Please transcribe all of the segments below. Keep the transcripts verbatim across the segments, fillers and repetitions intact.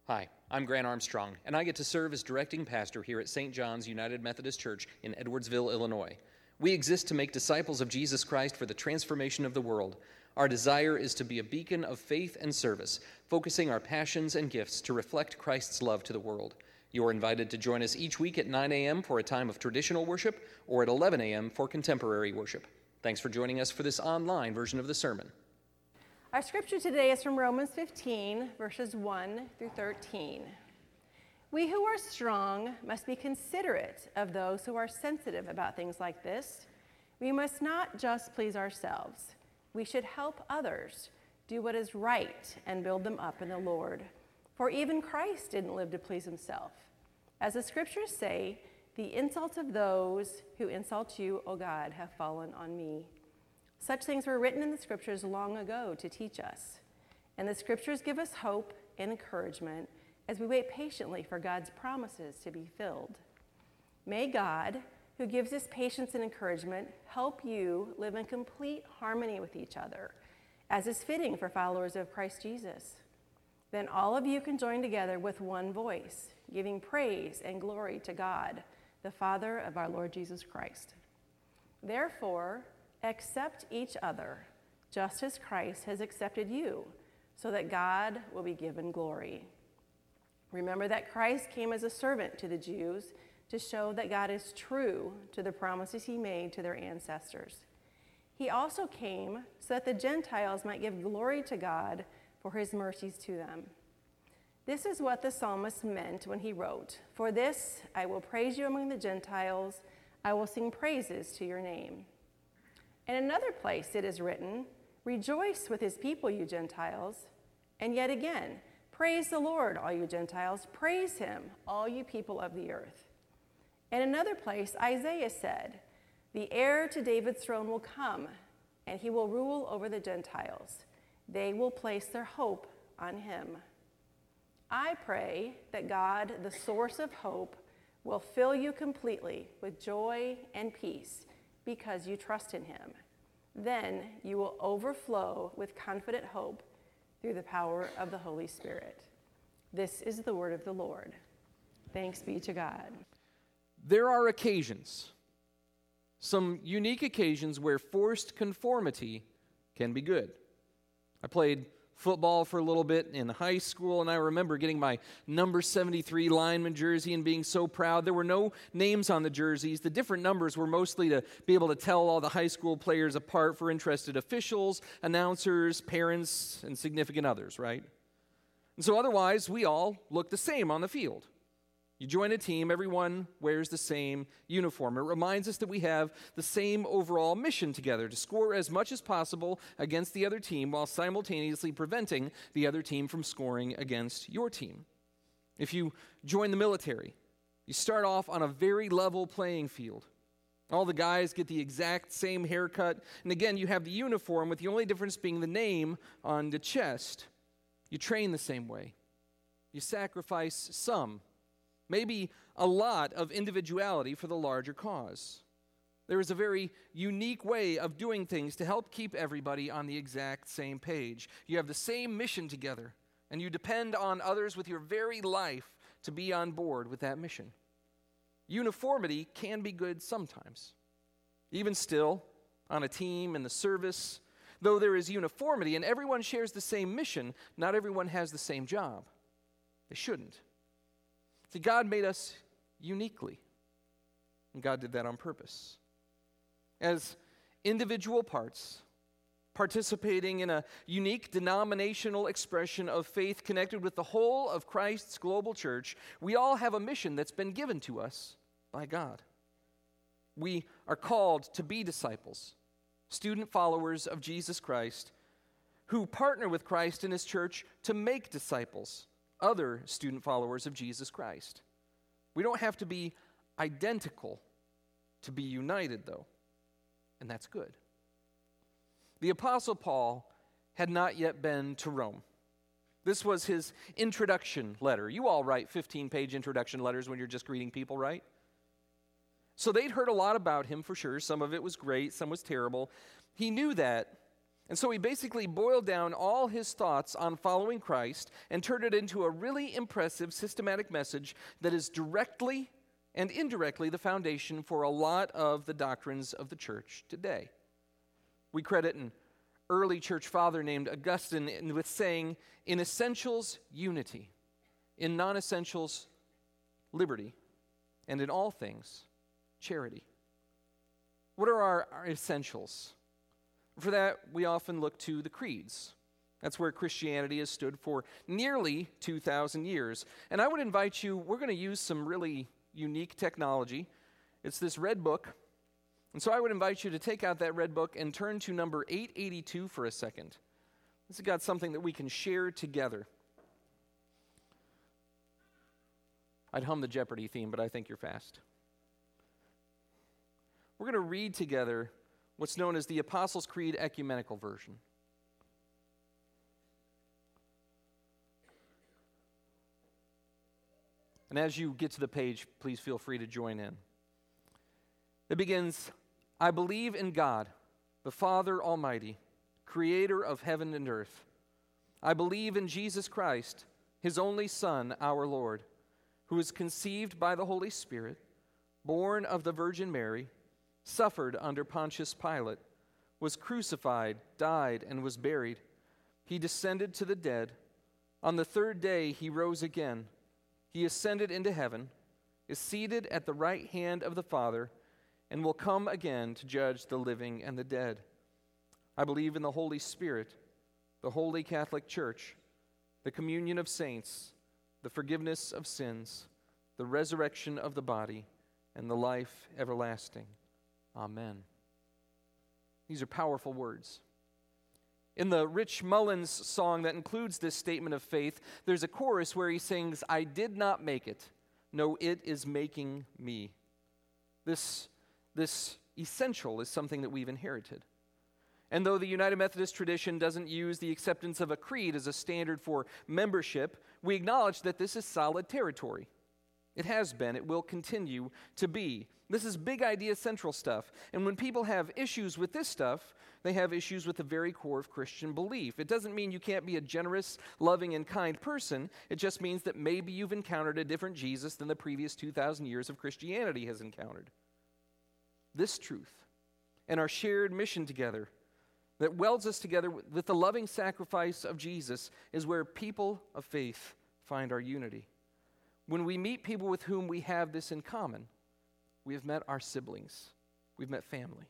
Hi, I'm Grant Armstrong, and I get to serve as directing pastor here at Saint John's United Methodist Church in Edwardsville, Illinois. We exist to make disciples of Jesus Christ for the transformation of the world. Our desire is to be a beacon of faith and service, focusing our passions and gifts to reflect Christ's love to the world. You're invited to join us each week at nine a.m. for a time of traditional worship or at eleven a.m. for contemporary worship. Thanks for joining us for this online version of the sermon. Our scripture today is from Romans fifteen, verses one through thirteen. We who are strong must be considerate of those who are sensitive about things like this. We must not just please ourselves. We should help others do what is right and build them up in the Lord. For even Christ didn't live to please himself. As the scriptures say, the insults of those who insult you, O God, have fallen on me. Such things were written in the scriptures long ago to teach us. And the scriptures give us hope and encouragement as we wait patiently for God's promises to be filled. May God, who gives us patience and encouragement, help you live in complete harmony with each other, as is fitting for followers of Christ Jesus. Then all of you can join together with one voice, giving praise and glory to God, the Father of our Lord Jesus Christ. Therefore, accept each other, just as Christ has accepted you, so that God will be given glory. Remember that Christ came as a servant to the Jews to show that God is true to the promises he made to their ancestors. He also came so that the Gentiles might give glory to God for his mercies to them. This is what the psalmist meant when he wrote, "For this I will praise you among the Gentiles, I will sing praises to your name." In another place it is written, "Rejoice with his people, you Gentiles." And yet again, "Praise the Lord, all you Gentiles. Praise him, all you people of the earth." In another place, Isaiah said, "The heir to David's throne will come, and he will rule over the Gentiles. They will place their hope on him." I pray that God, the source of hope, will fill you completely with joy and peace because you trust in him. Then you will overflow with confident hope through the power of the Holy Spirit. This is the word of the Lord. Thanks be to God. There are occasions, some unique occasions where forced conformity can be good. I played football for a little bit in high school, and I remember getting my number seventy-three lineman jersey and being so proud. There were no names on the jerseys. The different numbers were mostly to be able to tell all the high school players apart for interested officials, announcers, parents, and significant others, right? And so otherwise, we all look the same on the field. You join a team, everyone wears the same uniform. It reminds us that we have the same overall mission together, to score as much as possible against the other team while simultaneously preventing the other team from scoring against your team. If you join the military, you start off on a very level playing field. All the guys get the exact same haircut, and again, you have the uniform with the only difference being the name on the chest. You train the same way. You sacrifice some, maybe a lot of individuality for the larger cause. There is a very unique way of doing things to help keep everybody on the exact same page. You have the same mission together, and you depend on others with your very life to be on board with that mission. Uniformity can be good sometimes. Even still, on a team, in the service, though there is uniformity and everyone shares the same mission, not everyone has the same job. They shouldn't. See, God made us uniquely, and God did that on purpose. As individual parts, participating in a unique denominational expression of faith connected with the whole of Christ's global church, we all have a mission that's been given to us by God. We are called to be disciples, student followers of Jesus Christ, who partner with Christ and his church to make disciples, other student followers of Jesus Christ. We don't have to be identical to be united, though, and that's good. The Apostle Paul had not yet been to Rome. This was his introduction letter. You all write fifteen-page introduction letters when you're just greeting people, right? So they'd heard a lot about him for sure. Some of it was great, some was terrible. He knew that, And so he basically boiled down all his thoughts on following Christ and turned it into a really impressive, systematic message that is directly and indirectly the foundation for a lot of the doctrines of the church today. We credit an early church father named Augustine with saying, in essentials, unity, in non-essentials, liberty, and in all things, charity. What are our, our essentials? For that, we often look to the creeds. That's where Christianity has stood for nearly two thousand years. And I would invite you, we're going to use some really unique technology. It's this red book. And so I would invite you to take out that red book and turn to number eight eighty-two for a second. This has got something that we can share together. I'd hum the Jeopardy theme, but I think you're fast. We're going to read together what's known as the Apostles' Creed Ecumenical Version. And as you get to the page, please feel free to join in. It begins, I believe in God, the Father Almighty, creator of heaven and earth. I believe in Jesus Christ, his only Son, our Lord, who was conceived by the Holy Spirit, born of the Virgin Mary, suffered under Pontius Pilate, was crucified, died, and was buried. He descended to the dead. On the third day he rose again. He ascended into heaven, is seated at the right hand of the Father, and will come again to judge the living and the dead. I believe in the Holy Spirit, the Holy Catholic Church, the communion of saints, the forgiveness of sins, the resurrection of the body, and the life everlasting. Amen. These are powerful words. In the Rich Mullins song that includes this statement of faith, there's a chorus where he sings, I did not make it. No, it is making me. This, this essential is something that we've inherited. And though the United Methodist tradition doesn't use the acceptance of a creed as a standard for membership, we acknowledge that this is solid territory. It has been, it will continue to be. This is big idea central stuff. And when people have issues with this stuff, they have issues with the very core of Christian belief. It doesn't mean you can't be a generous, loving, and kind person. It just means that maybe you've encountered a different Jesus than the previous two thousand years of Christianity has encountered. This truth and our shared mission together that welds us together with the loving sacrifice of Jesus is where people of faith find our unity. When we meet people with whom we have this in common, we have met our siblings. We've met family.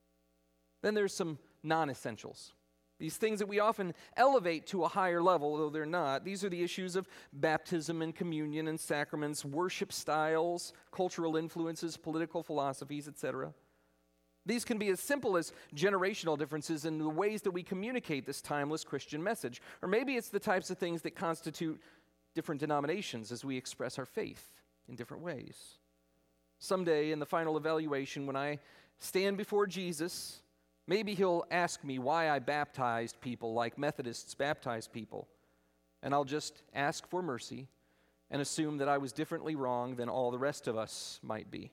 Then there's some non-essentials. These things that we often elevate to a higher level, though they're not. These are the issues of baptism and communion and sacraments, worship styles, cultural influences, political philosophies, et cetera. These can be as simple as generational differences in the ways that we communicate this timeless Christian message. Or maybe it's the types of things that constitute different denominations as we express our faith in different ways. Someday in the final evaluation, when I stand before Jesus, maybe he'll ask me why I baptized people like Methodists baptize people. And I'll just ask for mercy and assume that I was differently wrong than all the rest of us might be.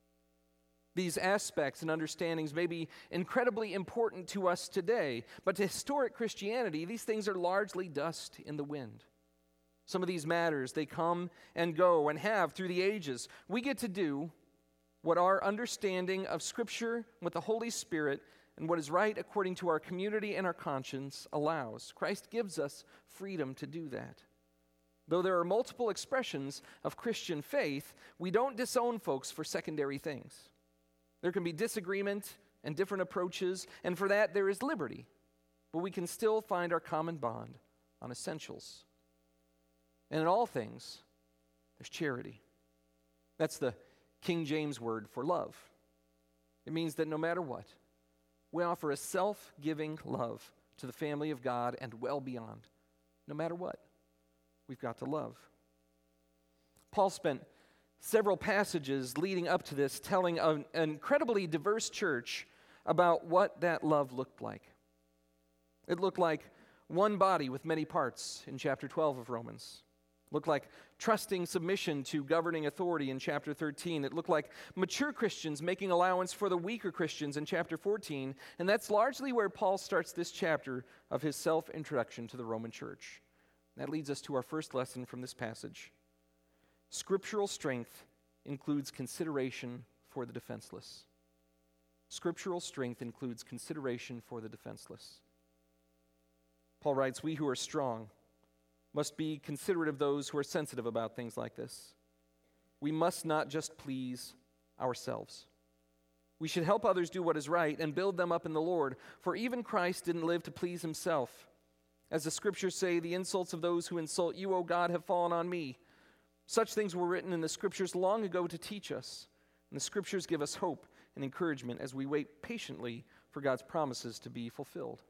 These aspects and understandings may be incredibly important to us today, but to historic Christianity, these things are largely dust in the wind. Some of these matters, they come and go and have through the ages. We get to do what our understanding of Scripture, what the Holy Spirit, and what is right according to our community and our conscience allows. Christ gives us freedom to do that. Though there are multiple expressions of Christian faith, we don't disown folks for secondary things. There can be disagreement and different approaches, and for that there is liberty. But we can still find our common bond on essentials. And in all things, there's charity. That's the King James word for love. It means that no matter what, we offer a self-giving love to the family of God and well beyond. No matter what, we've got to love. Paul spent several passages leading up to this telling an incredibly diverse church about what that love looked like. It looked like one body with many parts in chapter twelve of Romans. looked like trusting submission to governing authority in chapter thirteen. It looked like mature Christians making allowance for the weaker Christians in chapter fourteen. And that's largely where Paul starts this chapter of his self-introduction to the Roman church. That leads us to our first lesson from this passage. Scriptural strength includes consideration for the defenseless. Scriptural strength includes consideration for the defenseless. Paul writes, "We who are strong must be considerate of those who are sensitive about things like this. We must not just please ourselves. We should help others do what is right and build them up in the Lord, for even Christ didn't live to please himself. As the scriptures say, the insults of those who insult you, O God, have fallen on me. Such things were written in the scriptures long ago to teach us, and the scriptures give us hope and encouragement as we wait patiently for God's promises to be fulfilled."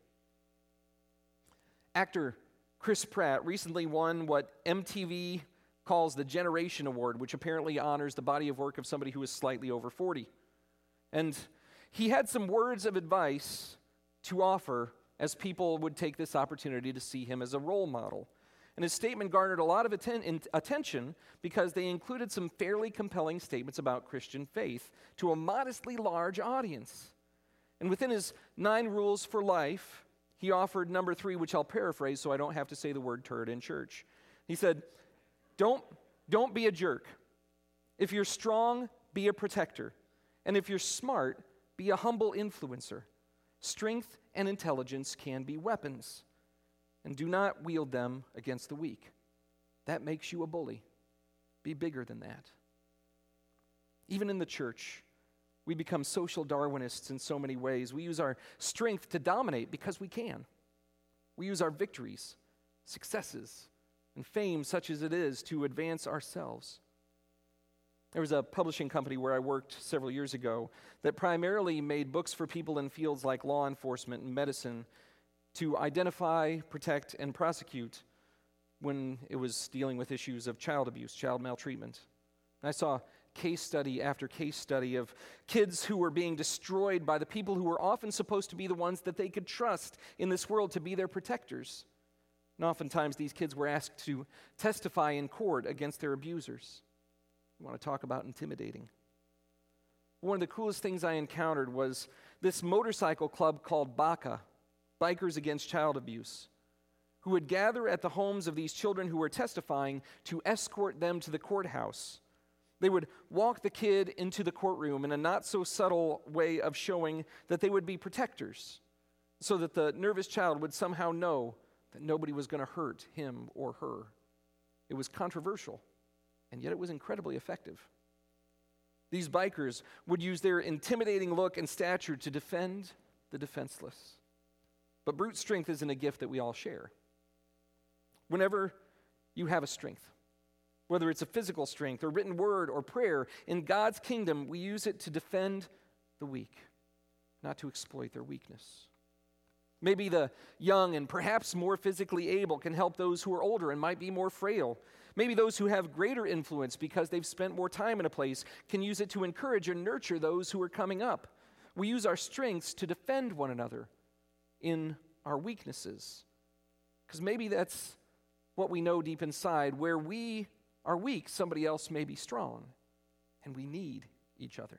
Actor Chris Pratt recently won what M T V calls the Generation Award, which apparently honors the body of work of somebody who is slightly over forty. And he had some words of advice to offer as people would take this opportunity to see him as a role model. And his statement garnered a lot of atten- attention because they included some fairly compelling statements about Christian faith to a modestly large audience. And within his nine rules for life, he offered number three, which I'll paraphrase so I don't have to say the word turd in church. He said, don't, don't be a jerk. If you're strong, be a protector. And if you're smart, be a humble influencer. Strength and intelligence can be weapons, and do not wield them against the weak. That makes you a bully. Be bigger than that. Even in the church, we become social Darwinists in so many ways. We use our strength to dominate because we can. We use our victories, successes, and fame, such as it is, to advance ourselves. There was a publishing company where I worked several years ago that primarily made books for people in fields like law enforcement and medicine to identify, protect, and prosecute when it was dealing with issues of child abuse, child maltreatment. And I saw case study after case study of kids who were being destroyed by the people who were often supposed to be the ones that they could trust in this world to be their protectors. And oftentimes these kids were asked to testify in court against their abusers. You want to talk about intimidating. One of the coolest things I encountered was this motorcycle club called BACA, Bikers Against Child Abuse, who would gather at the homes of these children who were testifying to escort them to the courthouse. They would walk the kid into the courtroom in a not-so-subtle way of showing that they would be protectors, so that the nervous child would somehow know that nobody was going to hurt him or her. It was controversial, and yet it was incredibly effective. These bikers would use their intimidating look and stature to defend the defenseless. But brute strength isn't a gift that we all share. Whenever you have a strength, whether it's a physical strength or written word or prayer, in God's kingdom, we use it to defend the weak, not to exploit their weakness. Maybe the young and perhaps more physically able can help those who are older and might be more frail. Maybe those who have greater influence because they've spent more time in a place can use it to encourage and nurture those who are coming up. We use our strengths to defend one another in our weaknesses. Because maybe that's what we know deep inside. Where we are weak, somebody else may be strong, and we need each other.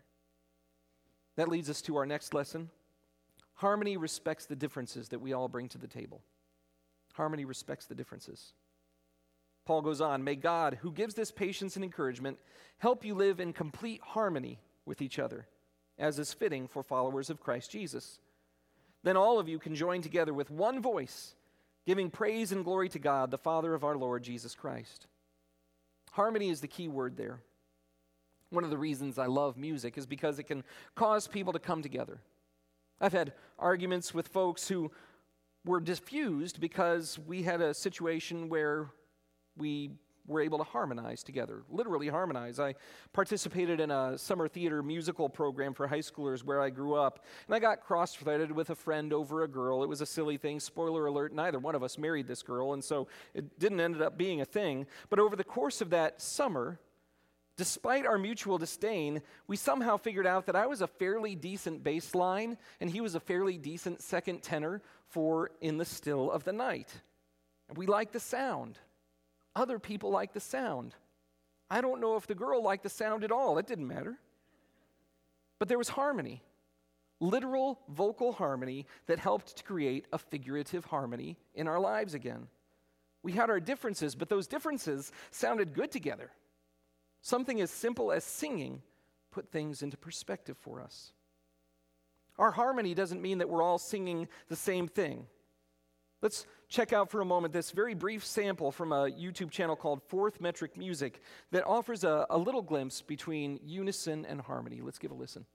That leads us to our next lesson. Harmony respects the differences that we all bring to the table. Harmony respects the differences. Paul goes on, "May God, who gives this patience and encouragement, help you live in complete harmony with each other, as is fitting for followers of Christ Jesus. Then all of you can join together with one voice, giving praise and glory to God, the Father of our Lord Jesus Christ." Harmony is the key word there. One of the reasons I love music is because it can cause people to come together. I've had arguments with folks who were diffused because we had a situation where we were able to harmonize together, literally harmonize. I participated in a summer theater musical program for high schoolers where I grew up, and I got cross-threaded with a friend over a girl. It was a silly thing. Spoiler alert, neither one of us married this girl, and so it didn't end up being a thing. But over the course of that summer, despite our mutual disdain, we somehow figured out that I was a fairly decent bass line, and he was a fairly decent second tenor for In the Still of the Night. And we liked the sound. other people liked the sound. I don't know if the girl liked the sound at all. It didn't matter. But there was harmony, literal vocal harmony that helped to create a figurative harmony in our lives again. We had our differences, but those differences sounded good together. Something as simple as singing put things into perspective for us. Our harmony doesn't mean that we're all singing the same thing. Let's check out for a moment this very brief sample from a YouTube channel called Fourth Metric Music that offers a, a little glimpse between unison and harmony. Let's give a listen.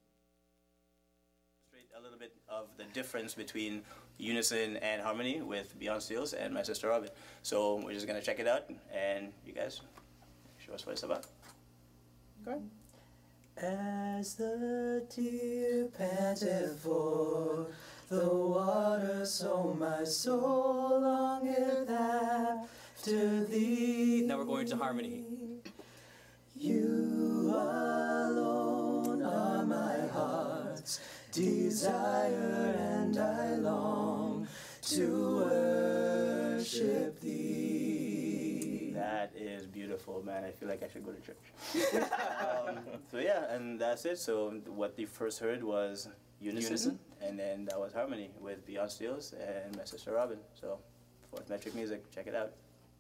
A little bit of the difference between unison and harmony with Beyond Steels and My Sister Robin. So we're just going to check it out, and you guys show us what it's about. Go ahead. As the deer panted for the water, so my soul longeth after thee. Now we're going to harmony. You alone are my heart's desire, and I long to worship thee. That is beautiful, man. I feel like I should go to church. um, so yeah, and that's it. So what you first heard was unison, unison, and then that was harmony with Beyond Steels and My Sister Robin. So Fourth Metric Music, check it out.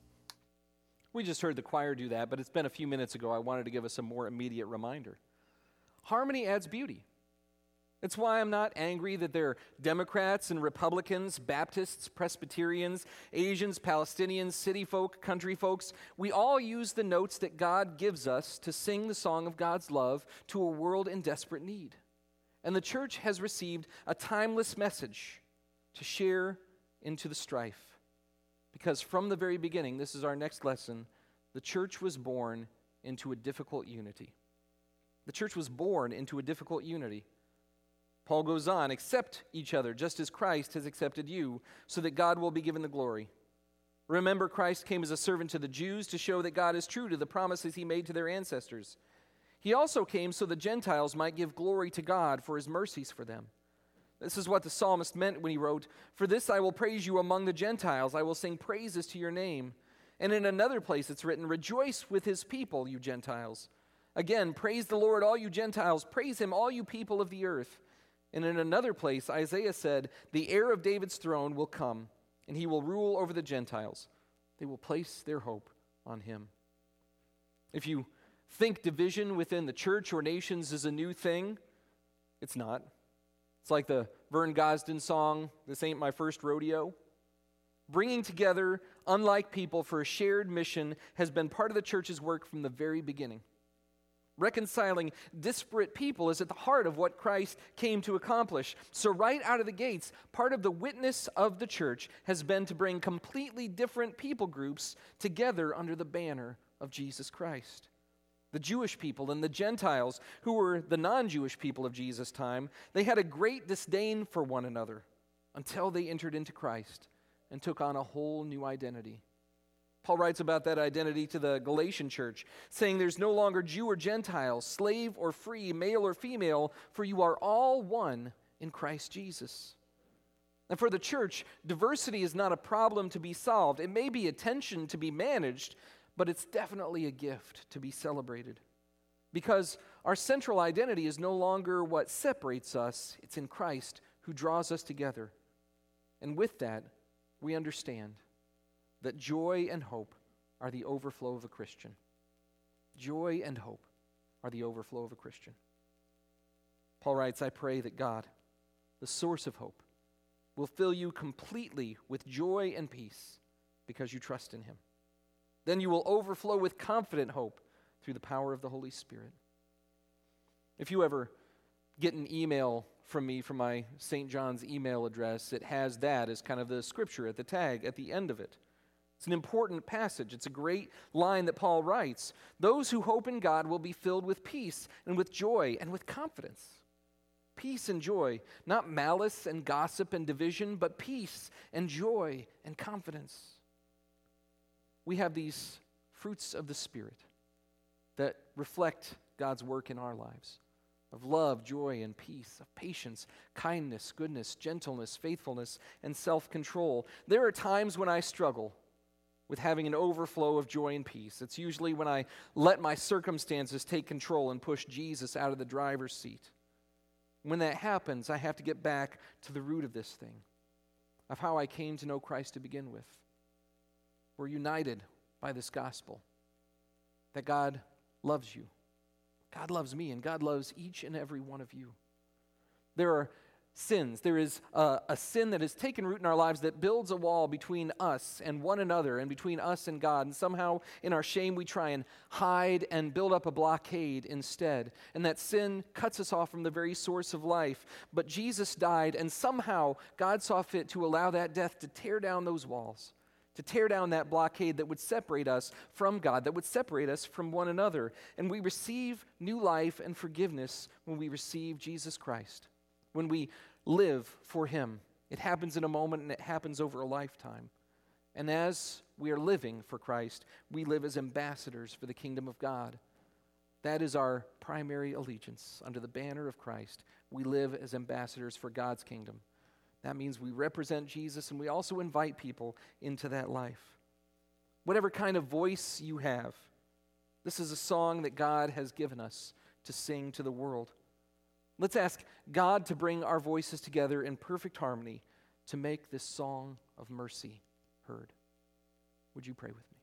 We just heard the choir do that, but it's been a few minutes ago. I wanted to give us a more immediate reminder. Harmony adds beauty. It's why I'm not angry that there are Democrats and Republicans, Baptists, Presbyterians, Asians, Palestinians, city folk, country folks. We all use the notes that God gives us to sing the song of God's love to a world in desperate need. And the church has received a timeless message to share into the strife. Because from the very beginning, this is our next lesson, the church was born into a difficult unity. The church was born into a difficult unity. Paul goes on, accept each other just as Christ has accepted you, so that God will be given the glory. Remember, Christ came as a servant to the Jews to show that God is true to the promises he made to their ancestors. He also came so the Gentiles might give glory to God for his mercies for them. This is what the psalmist meant when he wrote, "For this I will praise you among the Gentiles. I will sing praises to your name." And in another place it's written, "Rejoice with his people, you Gentiles." Again, praise the Lord, all you Gentiles. Praise him, all you people of the earth. And in another place, Isaiah said, "The heir of David's throne will come, and he will rule over the Gentiles. They will place their hope on him." If you think division within the church or nations is a new thing, it's not. It's like the Vern Gosdin song, "This Ain't My First Rodeo." Bringing together unlike people for a shared mission has been part of the church's work from the very beginning. Reconciling disparate people is at the heart of what Christ came to accomplish. So right out of the gates, part of the witness of the church has been to bring completely different people groups together under the banner of Jesus Christ. The Jewish people and the Gentiles, who were the non-Jewish people of Jesus' time, they had a great disdain for one another until they entered into Christ and took on a whole new identity. Paul writes about that identity to the Galatian church, saying there's no longer Jew or Gentile, slave or free, male or female, for you are all one in Christ Jesus. And for the church, diversity is not a problem to be solved. It may be a tension to be managed, but it's definitely a gift to be celebrated. Because our central identity is no longer what separates us, it's in Christ who draws us together. And with that, we understand that joy and hope are the overflow of a Christian. Joy and hope are the overflow of a Christian. Paul writes, "I pray that God, the source of hope, will fill you completely with joy and peace because you trust in him. Then you will overflow with confident hope through the power of the Holy Spirit." If you ever get an email from me from my Saint John's email address, it has that as kind of the scripture at the tag at the end of it. It's an important passage. It's a great line that Paul writes. Those who hope in God will be filled with peace and with joy and with confidence. Peace and joy, not malice and gossip and division, but peace and joy and confidence. We have these fruits of the Spirit that reflect God's work in our lives, of love, joy, and peace, of patience, kindness, goodness, gentleness, faithfulness, and self-control. There are times when I struggle with having an overflow of joy and peace. It's usually when I let my circumstances take control and push Jesus out of the driver's seat. When that happens, I have to get back to the root of this thing, of how I came to know Christ to begin with. We're united by this gospel, that God loves you. God loves me, and God loves each and every one of you. There are sins. There is a, a sin that has taken root in our lives that builds a wall between us and one another and between us and God. And somehow in our shame we try and hide and build up a blockade instead. And that sin cuts us off from the very source of life. But Jesus died, and somehow God saw fit to allow that death to tear down those walls, to tear down that blockade that would separate us from God, that would separate us from one another. And we receive new life and forgiveness when we receive Jesus Christ, when we live for Him. It happens in a moment, and it happens over a lifetime. And as we are living for Christ, we live as ambassadors for the kingdom of God. That is our primary allegiance. Under the banner of Christ, we live as ambassadors for God's kingdom. That means we represent Jesus, and we also invite people into that life. Whatever kind of voice you have, this is a song that God has given us to sing to the world. Let's ask God to bring our voices together in perfect harmony to make this song of mercy heard. Would you pray with me?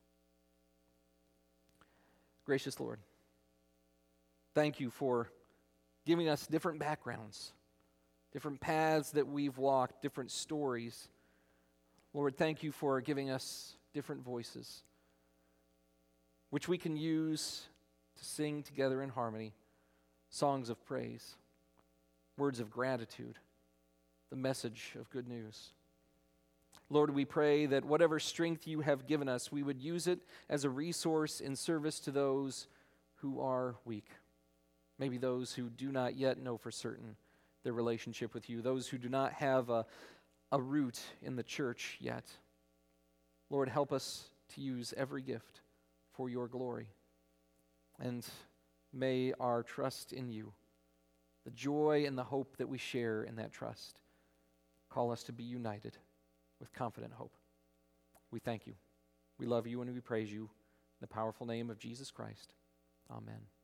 Gracious Lord, thank you for giving us different backgrounds, different paths that we've walked, different stories. Lord, thank you for giving us different voices, which we can use to sing together in harmony, songs of praise, words of gratitude, the message of good news. Lord, we pray that whatever strength you have given us, we would use it as a resource in service to those who are weak. Maybe those who do not yet know for certain their relationship with you, those who do not have a, a root in the church yet. Lord, help us to use every gift for your glory. And may our trust in you, the joy and the hope that we share in that trust, call us to be united with confident hope. We thank you. We love you and we praise you in the powerful name of Jesus Christ. Amen.